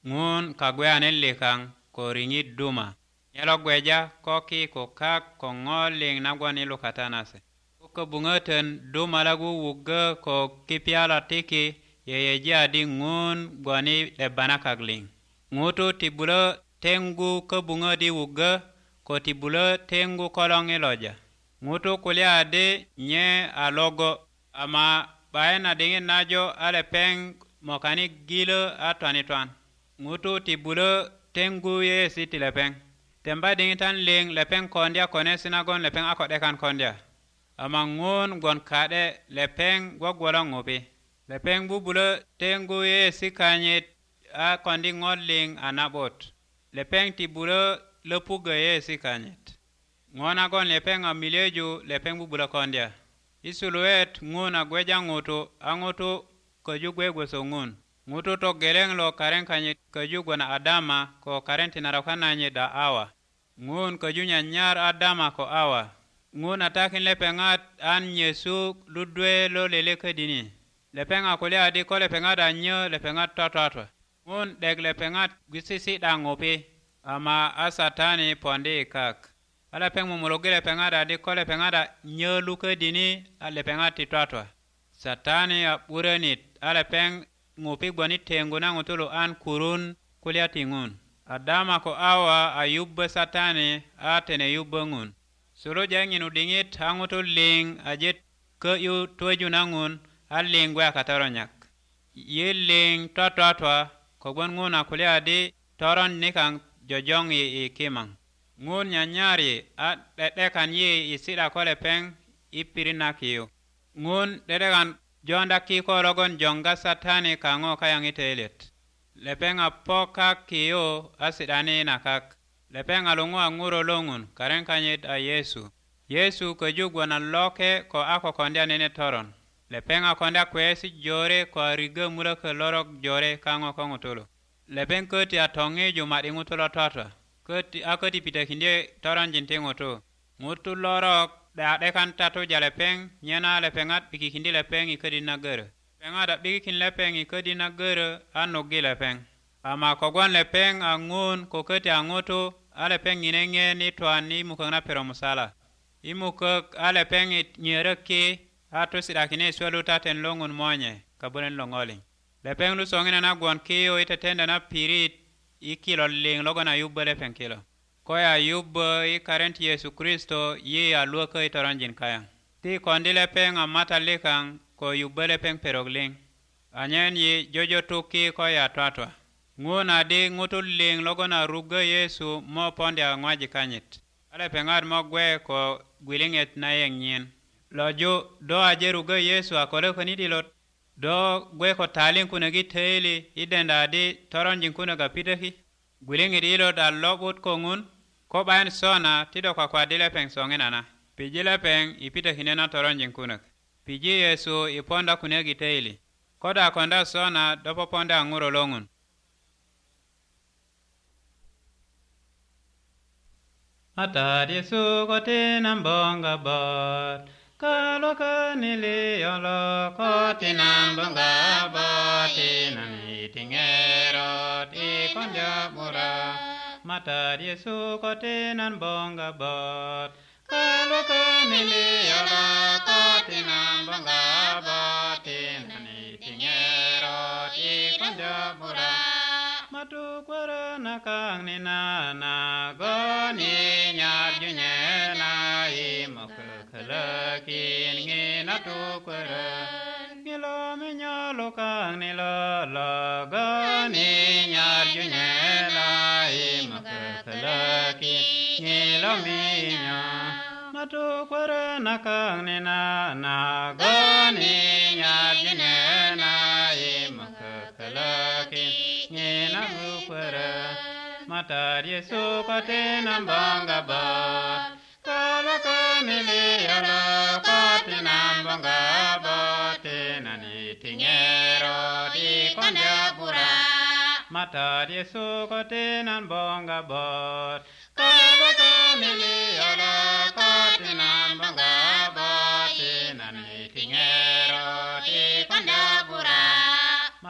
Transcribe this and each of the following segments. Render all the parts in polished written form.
ngun kagweane likang ko ringit duma nyelo gweja ko ki ko kak ko ngoling nagwan ilu katanase ko bungeten duma lagu wugga ko kipiala tiki yeyeji adi ngun gwani lebana kagling ngutu tibula tengu ko bunga di wugga ko tibula tengu kolong iloja ngutu kulia adi nye alogo ama baena dingin najo ale peng mokani gilo atwani twan ngutu tibula tengu ye siti lepeng temba dingitan ling lepeng kondia kone sinagon lepeng akodekan kondia ama ngun gon kade lepeng gwagwala ngopi lepeng bubula tengu ye sikanyit a kondi ngodling anabot lepeng tibula lepuga ye sikanyit ngona gon lepeng amileju lepeng bubula kondia isuluet ngun agweja ngutu angutu kajugwe gweso ngun ngutu to geleng lo karen kanyit kajugwa na adama ko karen tinarakana nye da awa ngun kajunya nyar adama ko awa ngun atakin lepengat an yesu ludwe lo leleke dini lepenga kule adi ko lepengat anyo lepengat tototwa ngun deg lepengat gwisisi dangopi ama asatani pondi ikak ala peng mumologi lepengat adi ko lepengat nyo luke dini lepengat titotwa satani apurenit ala peng ngupi gwani tengu na ngutulu an kurun kulia tingun adama ko awa ayubba satani atene yubba ngun solo janginu dingit hangutu ling ajet ke yu tueju nangun aling gwa kataronyak ye ling tototwa ko gwan ngun akule adi toron nikang jojong i kimang ngun nyanyari at dedekan ye isida kole peng ipirinakiyo ngun dedekan jonda kiko logon jonga satani kango kayang itelet lepeng apoka kiyo asidani nakak lepeng alungu anguro longun karen kanyit a Yesu ko jugwa na loke ko ako kondia nene toron lepeng akondia kwesi jore ko ariga mula ke lorok jore kango kongutulu lepeng koti atongi jumadi ngutulo tota koti akoti pitakindie toron jinti ngutu lorok da dekan tatu jalepeng nyana lepengat bikikindi lepeng ikedi nagere pengada bikikin lepeng ikedi nagere anugi lepeng ama kogwan lepeng angun koketi angutu alepeng inenge ni twani mukangna pero musala imukak alepeng nyereki atu sidakine swelu taten longun monye kabunen longoli lepeng lu songina na gwan kiyo itetenda na pirit ikilo ling logona yubba lepeng kilo koya yubba i karent Yesu Kristo ye aluaka itoranjin kayang ti kondi lepeng amata likang ko yubba lepeng perogling anyen ye jojo tuki koya twatwa nguna di ngutul ling logona ruga Yesu mo ponde angwaji kanyit ale pengad mo gwe ko gwilinget na yeng nyen lojo do aje ruga Yesu akole ko nidilot do gwe ko talin kuna giteli idenda di toranjin kuna gapitaki gwilinget ilot allobut ko ngun ko bayan sona tido kwa dile peng songenana pijile peng ipita hinena toronjin kunak piji Yesu iponda kunya giteili koda konda sona dopo ponda anguro longun Ata Yesu kote nambonga bot kalo kanili yolo kote nambonga bot inani tingerot ikonja mura Mata Yesu kote nambonga bot kalo kanili yolo kote nambonga bot inani tingerot ikonja mura Matu kwara nakang ni na goni nyar junyena imokalakin ngina tu kwara ngilo minyalo kang ni lo goni nyar junyena imokalakin ngilo minya Matu kwara nakang ni na goni nyar junyena imokalakin ngina ukwara Mata Yesu kote nambonga bot kalo kanili yolo kote nambonga bot nani tingero di konja pura Mata Yesu kote nambonga bot kalo kanili yolo kote nambonga bot nani tingero di konja pura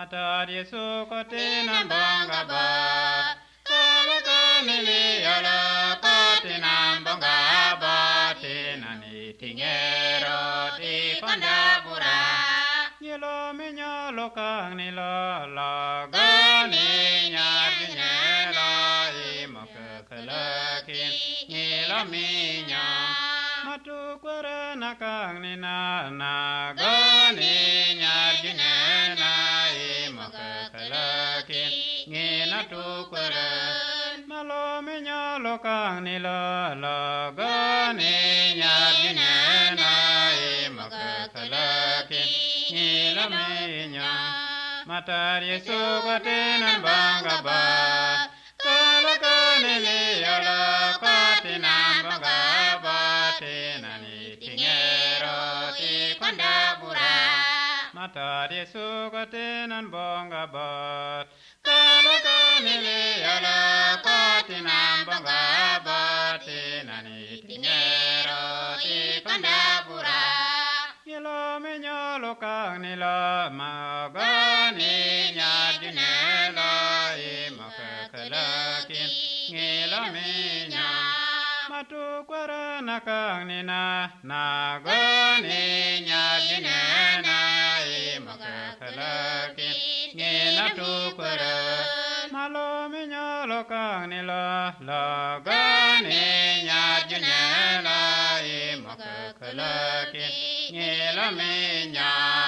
Mata Yesu kotina bonga ba solo kanili yala kotina bonga ba tina ni tingero ti kondabura Nyelo minyalo kang nilo la gani nyarji nyelo imokakalakin nyelo minya Matu kwara nakang nina na gani nyarji nyena imokakalakin ngina tu kwara Malo minyalo kang nilo la gani nyarji nyena imokakalakin Nyela minya Mata Yesu kotinan bangga ba Kala kanili yala kotinan bangga ba Tinani tingero ti kondabura Mata Yesu kotinan bangga ba Kala kanili yala kotinan bangga ba Tinani tingero ti kondabura Nyelo minyalo kang nila magani nyarji nela imakakalakin Nyelo minya Matu kwara nakang nina nagani nyarji nena imakakalakin Nyelo tu kwara Malo minyalo kang nila lagani nyarji nela imakakalakin Nyelo minya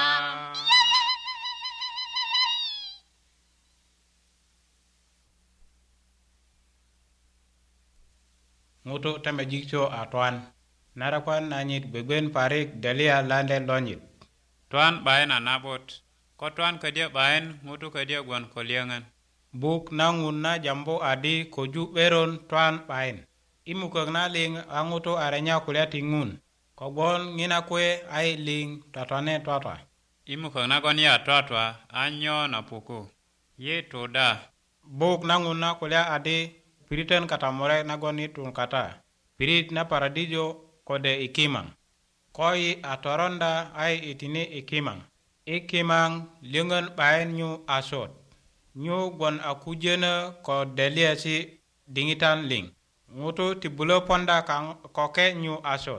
Ngutu tembe jikcho atwan narakwan nanyit begwen parik delia lande lonyit Tuan bayan anabot ko tuan kedia bayan ngutu kedia gwan koliangan buk nangun na jambo adi koju beron tuan bayan imukak na ling angutu arenya kulia tingun Kogbon ngina kwe ai ling tatwane twatwa. Imukak na gon ya twatwa anyo na puku. Ye toda. Buk nangun na kulia adi piriten katamore na gon itun kata. Pirit na paradijo kode ikimang. Koi atoronda ai itini ikimang. Ikimang lingan bayan nyu asot. Nyu gon akujena ko delia si dingitan ling. Ngutu tibulo ponda koke nyu asot.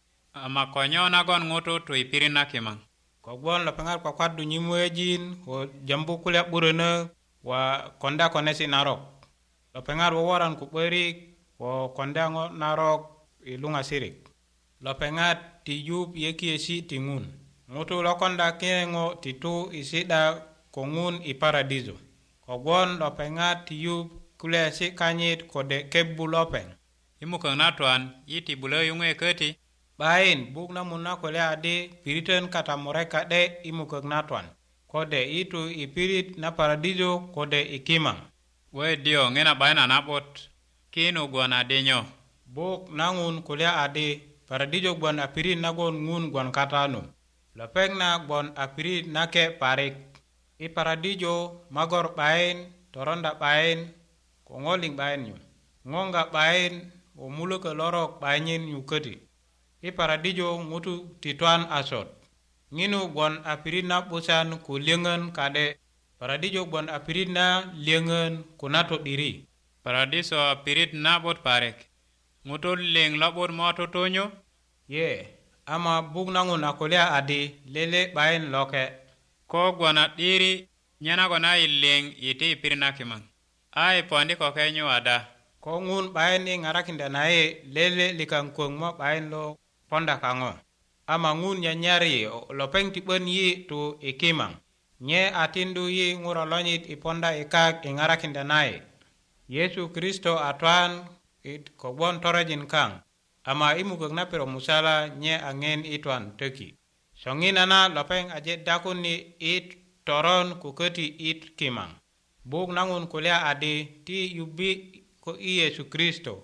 Ama konyo nagon ngutu tu ipirin na kimang. Kogbon lapengar kwa kwadu nyimwejin o jambu kulia burena wa konda konesi narok. Lapengar wawaran kuperi o konda narok ilunga sirik. Lapengar tiyub yeki esi tingun. Ngutu lokonda kengo titu isida kongun iparadizo. Kogbon lapengar tiyub kulia esi kanyit kode kebu lopeng. Imukang natuan iti bula yungwe keti. Bain buk na muna kole ade piriten kata moreka de imukak natuan. Kode itu ipirit na paradiso kode ikimang. We dio ngena bain anabot. Kino guan adenyo. Buk nangun kole ade paradiso guan apirit nagon ngun guan katano. Lepeng na guan apirit nake parik. I paradiso magor bain toronda bain kongoling bain nyu. Ngonga bain o mulu ke lorok bainin yuketi. I paradijo ngutu tituan asot. Nginu bon apirit na busan ku liengen kade. Paradijo bon apirit na liengen ku nato diri. Paradiso apirit na bot parek. Ngutu ling labot moto tonyo? Ye, ama buk nangun akolea adi lele bain loke. Ko gwana diri nyana gwana iling iti ipirit na kimang. Ai pondi ko kenyo ada. Ko ngun bain i ngarakinda nae lele likang kuang mo bain lo ponda kango. Ama ngun nyanyari lopeng tipen yi tu ikimang. Nye atindu yi ngurolonyit iponda ikak ingarakinda nae. Yesu Kristo atwan it kogbon torajin kang. Ama imukak na pero musala nye angen itwan teki. Songinana lopeng ajet dakun ni it toron kuketi it kimang. Buk nangun kulia adi ti yubi ko i Yesu Kristo.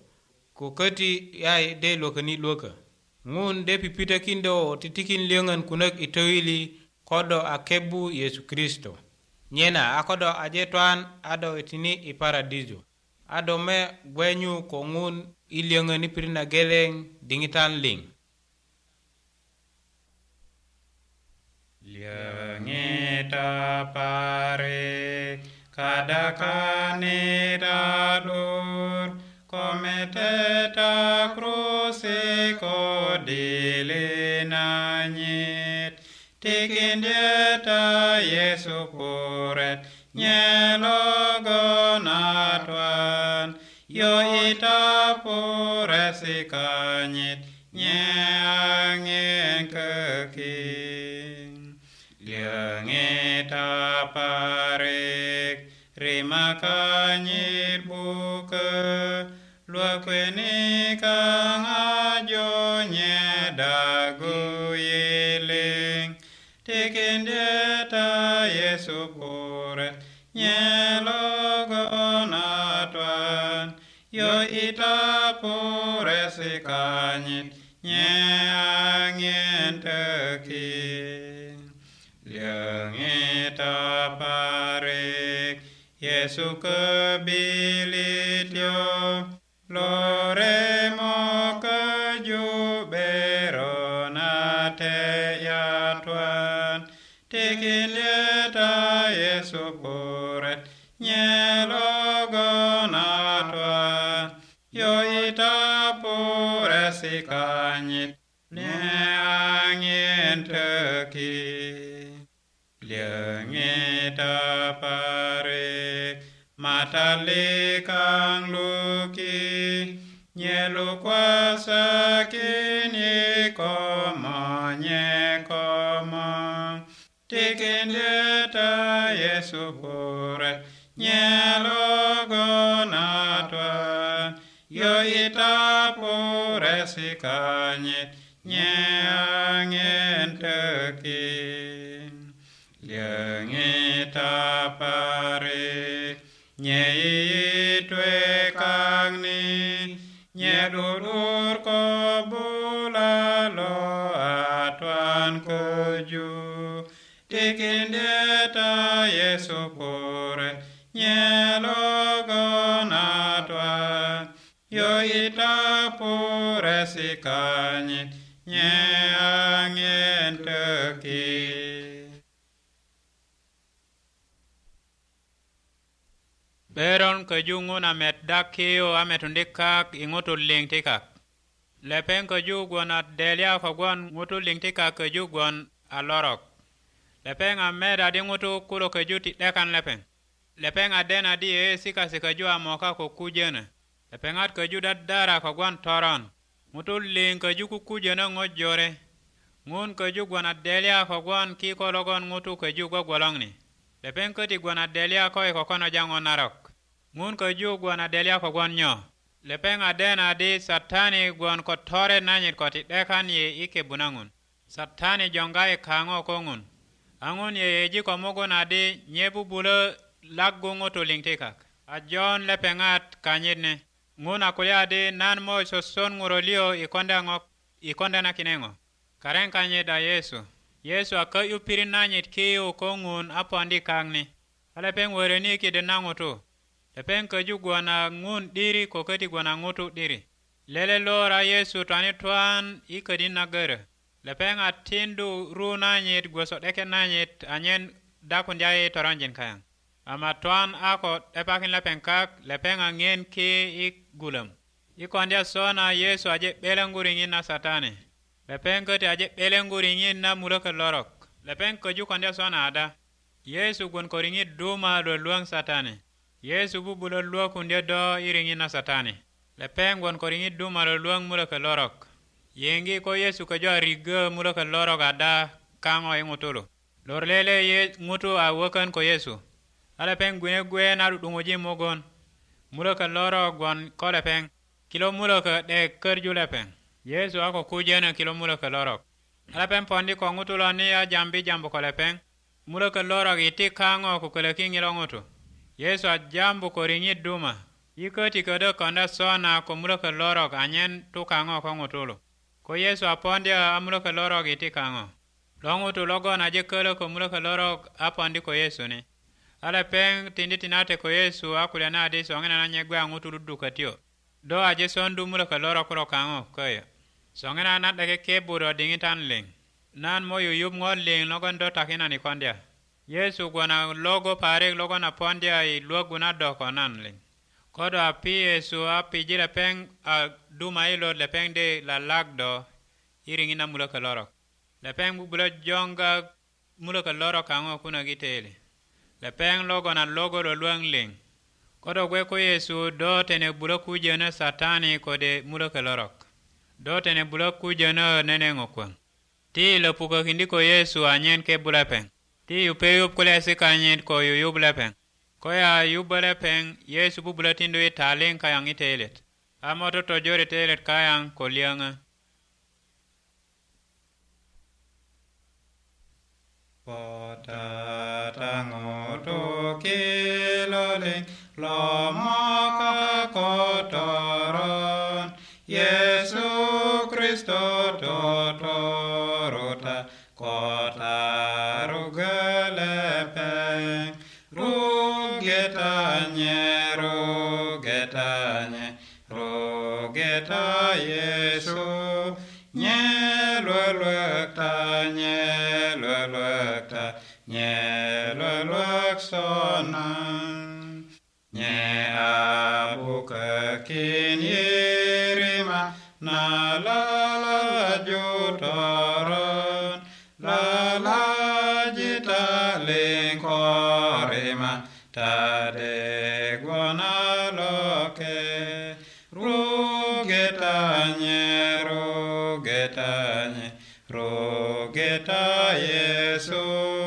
Kuketi yai de lokani loka. Ngun de pipita kindo titikin liangan kunak itawili kodo akebu Yesu Kristo. Nyena akodo ajetwan ado itini iparadiso. Ado me gwenyu kongun iliangan ipirina geleng dingitan ling. Liange pare kadakane dadur kometeta kruse kodile nanyit tikindieta Yesu puret nyelogonatwan yo ita pure sikanyit nyeangin keking liangita parek rima kanyit buke luakweni kang ajo nyedagu yeling tikindieta Yesu puret nyelogonatwan yo ita pure sikanyit nyeangin tekin liangita parek Yesu kebilit yo loremo kejuberonate yatwan tikindieta Yesu puret nyelogonatwan yo ita pure sikanyit neangin tekin liangita parek matalikang luki nyelu kuasa kini koma nyekoma tikindieta Yesu puret nyelogonatwan yo ita pure sikanyit nyeangin tekin liangita parek nyeitwe kangni nyedudur ko bulalo atwan keju tikindieta Yesu puret nyelogonatwan yo ita pure sikanyit nyeangin tekin beron kejungun amet dakio ametundikak ingutu ling tikak lepeng kejugon at delia kogwan ngutu ling tikak kejugon alorok lepeng amet adi ngutu kulo kejuti dekan lepeng aden adi sika keju amoka kukujene lepengat keju dadara kogwan toron ngutu ling keju kukujene ngojore ngun keju gwan at delia kogwan kikologon ngutu keju gwagwalongni lepeng keti gwan at delia koi kokono jangon narok ngun keju gwan at delia kogwan nyo lepeng aden adi satani gwan ko tore nanyit koti dekan ye ike bunangun satani jongai kango kongun angun ye eji komogon adi nyebu bule laggu ngutu lingtikak ajon lepengat kanyitne ngun akulya adi nan mo soson ngurolio ikonde na kinengo karen kanyit a Yesu akayu pirin nanyit kiyo kongun apo andi kangni alepeng wereni kide nangutu lepeng keju gwana ngun diri koketi gwana ngutu diri lele lora Yesu twani twan ikadin nagere lepeng atindu ru nanyit gosot eke nanyit anyen dakundiaye toranjin kayang ama twan ako epakin lepeng angen ki ik gulam ikondia sona Yesu aje belenguringin na satani lepeng keti aje belenguringin na mulaka lorok lepeng keju kondia sona ada Yesu gun koringit duma lo luang satani Yesu bubulo luo kundia do iringin na satani lepeng gun koringit duma lo luang mulaka lorok yengi ko Yesu keju ariga mulaka lorok ada kango ingutulu lorlele ye ngutu awakan ko Yesu alepeng gwe na dungoji mogon mulaka lorok gon ko lepeng kilo mulaka de kerju lepeng Yesu ako kujena kilo mulaka lorok alepeng pondi ko ngutulo ni a jambu ko lepeng mulaka lorok iti kango ko keleking ilongutu Yesu a jambu ko ringit duma ikoti kodo konda sona ko mulaka lorok anyen tu kango ko ngutulo ko Yesu a pondi a mulaka lorok iti kango longutu logon aje kele ko mulaka lorok a pondi ko Yesu ni alepeng tindi tinate ko Yesu akule na adi songena na nyegwe ngutu dudukatio do aje sondu mulaka lorok ro kango kaya songena na dake keburo dingitan ling nan moyo yub ngol ling logon do takina ni kondia Yesu gwana logo parek logo na pondia I luogu na doko nan ling. Kodo api Yesu api jile peng a duma ilo le peng de la lagdo iringi na mula kalorok. Le peng bubula jonga mula kalorok ango kuna gitele. Le peng logo na logo lo luang ling. Kodo gwe ko Yesu do tene bula kuje na satani kode mula kalorok. Do tene bula kuje na nene ngokwang. Ti lo puka kindi ko Yesu anyen ke bula peng. Ti yupe yup kule asika anyen ko yu bula peng. Ko ya yu bula peng Yesu bula tindo ye talen kayang itelet. Amoto tojore telet kayang ko lianga. Potatango to kiloling lomaka kotoron Yesu Kristo totorota kota rugelepeng rugeta Yesu nyelwelwek sonan nye abuka kin yirima na lala jutoron lala jita linkorima tade gwana loke rugeta Yesu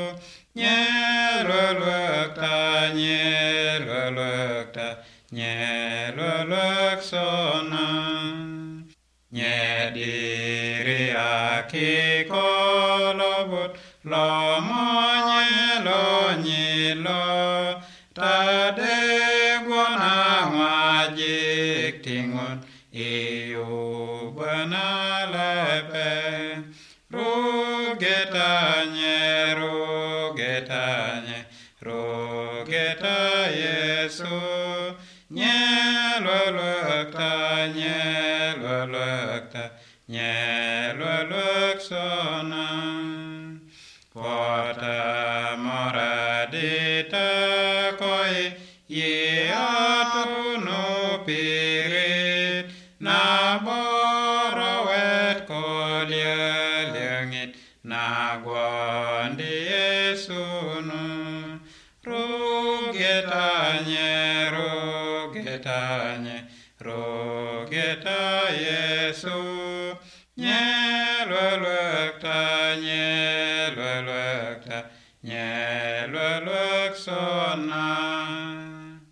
nyelwelwek sonan nyediri akikolobut lomo nyelo tade gwana ngajik tingon iyo bana lepe rugeta Yesu nyelwelwek sonan pota moradita koi ye atunu pirit na borowet kolyelengit na gwandi Yesunu rugeta Yesu nyelwelwek sonan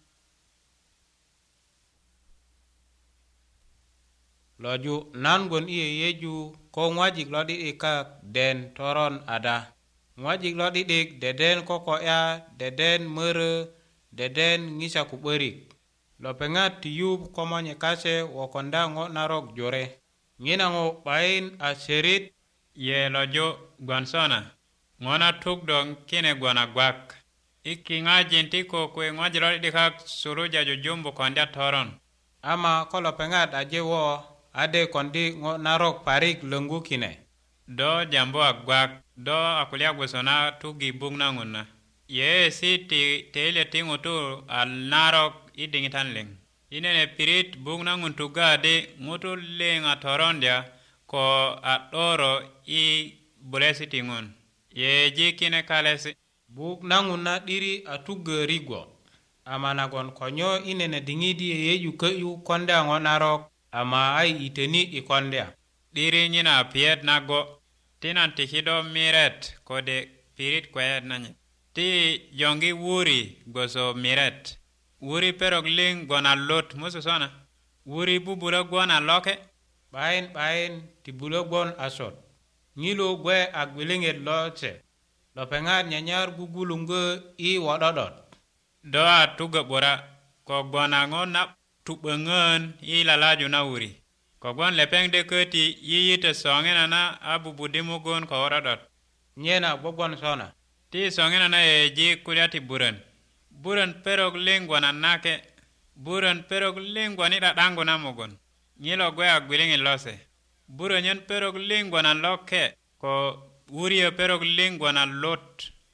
loju nan gon iye yeju ko ngwajik lodi ikak den toron ada ngwajik lodi dik deden kokoya deden mere deden ngisa kuberik lopengat tiyub komonye kase wokonda ngo narok jore ngina ngo bain aserit ye lojo gwansona ngona tukdong kine gwana gwak iki ngajin tiko kwe ngwajiro dikak suruja jujumbu kondia toron ama ko lopengat aje wo ade kondi ngo narok parik lengu kine do jambo agwak do akulia gwesona tugi bugna nguna ye si tele tingu tu al narok idingitan ling inene pirit bugna nguntuga de ngutu lenga torondia ko atoro I bulesi tingun ye jikine kalesi buk nanguna diri atuga rigo ama nagon konyo inene dingidi ye yu konda ngonarok ama ai iteni ikonda diri nyina piet nago tinan tikido miret kode pirit kwayet nanye ti jongi wuri goso miret wuri perok ling gona lot musu sona wuri bubura gona loke bain ti bulo gon asot ngilo gwe agwilinget lote lopengat nyanyar gugulunge I wadodot do atuga bora ko gona ngona tubengen I lalaju na wuri ko gon lepeng de keti yiyite songena na abubudimu gon ko wadodot nyena gogon sona ti songena na ji kulyati buran perok lingwana nake buran perok lingwani dadango na mogon nyilo gwe agwilingi lose buran yen perok lingwana loke ko wuriyo perok lingwana lot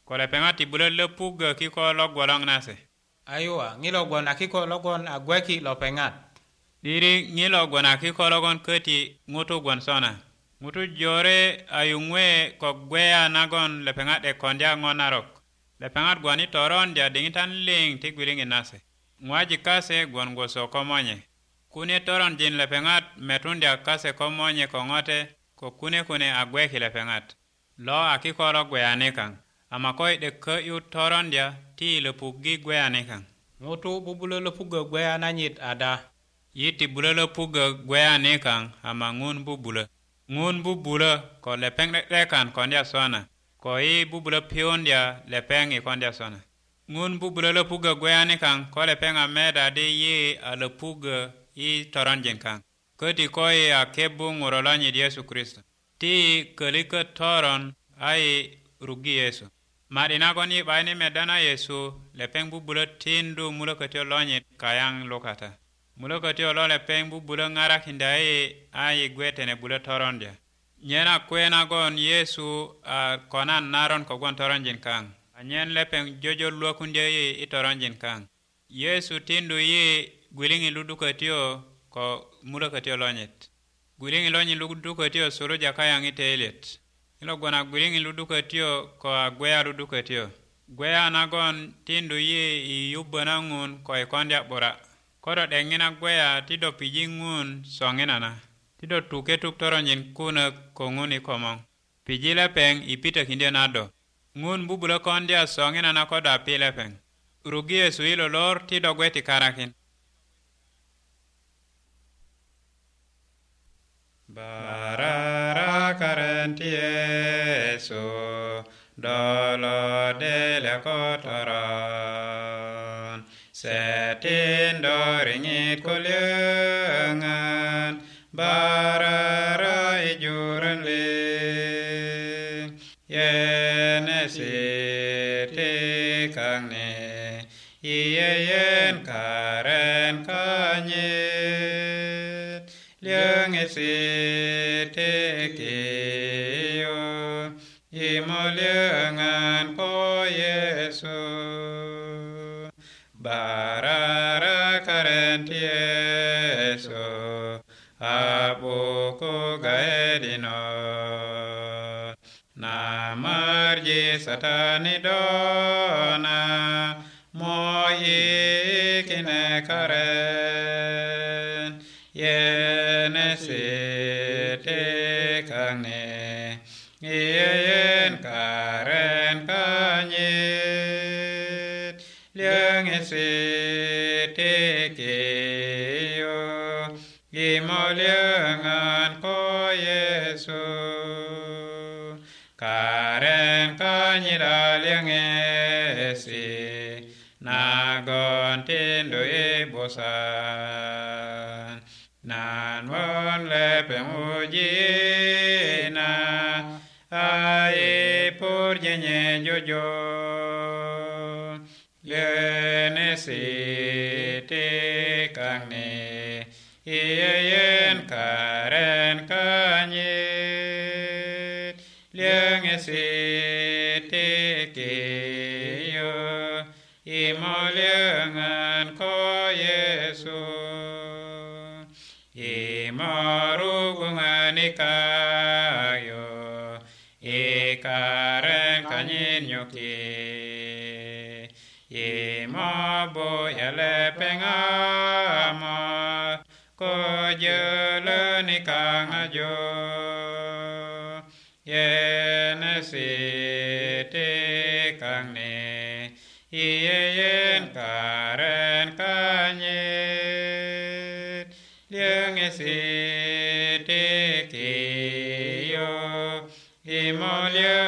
ko lepeŋat ti bulö löpuggö kiko lo gwoloŋ nase. ayua ŋilo gwon a kiko logon a gweki lopeŋat. 'Diri ŋilo gwon a kiko logon köti ŋutu gwon sona. ŋutu jore a yuŋwe ko gweya nagon lepeŋat 'dek kondya ŋo narok. lepeŋat gwon i torondya diŋitan liŋ ti gwiliŋit nase. ŋwajik kase gwon gwoso ko monye. kune toronjin lepeŋat metundya kase ko monye ko ŋote ko kune a gweki lepeŋat. lo a kiko lo gweya nikaŋ. ama ko i 'dek kö'yu torondya ti löpuggi gweya nikaŋ. ŋutu bubulö löpuggö gweya nanyit ada. yi ti bulö löpuggö gweya nikaŋ ama ŋun bubulö. ŋun bubulö ko lepeŋ 'de'dekan kondya sona, ko yi bubulö piyundya lepeŋ i kondya sona. ŋun bubulö löpuggö gweya nikaŋ ko lepeŋ a meda di yi a löpuggö i toronjin kaŋ. köti ko yi a kebbu ŋuro lonyit Yesu Kristo. ti yi kölikö toron a yi ruggi Yesu. ma'di nagon yi 'bayin i medda na Yesu lepeŋ bubulö tindu mulökötyo lonyit kayaŋ lukata. mulökötyo lo lepeŋ bubulö ŋarakinda yi a yi gwe tene bulö torondya. nyena kwe nagon Yesu a konan naron kogwon toronjin kaŋ, anyen lepeŋ jojo lwökundö yi i toronjin kaŋ. Yesu tindu yi gwiliŋi ludukötyo ko mulökötyo lonyit. gwiliŋi lonyit ludukötyo suluja kayaŋ i töilyet. ilo gwon a gwiliŋi ludukötyo ko a gweya ludukötyo. gweya nagon tindu yi i yubbö na ŋun ko i kondya 'bura. ko do 'dek ŋina gweya ti do piji ŋun soŋinana. ti do tuketuk toronjin kunök ko ŋun i komoŋ. piji lepeŋ i pitökindyö na do. ŋun bubulö kondya soŋinana ko do a pi lepeŋ. ruggi Yesu i lolor ti do gwe ti karakin. Barara ti Yesu dolo dele ko toron. setin do ringit kulyöngan barara i juren ling. yene siti kang ne iyeyen karen kanyit. liang siti kiyo imolyangan ko Yesu. barara karen ti Yesu abuku gaedino. namarji satani dona moyi kine karen. yene siti kangne iyeyen karen kanyit. liang siti kiyo imolyangan ko Yesu. karen kanyit aliang esi nagon tindu ibusan. nan mon lepeŋ ujina ai purjenye jojo. yene siti kangne iyeyen karen kanyit. liang siti kiyo imolyangan ko Yesu. imarugungan ikayo ikaren kanyin nyuki. imabo yalepeŋ ama ko jölön ikaŋ ajo. yene siti kaŋne iyeyen karen kanyit. liang siti kiyo imolya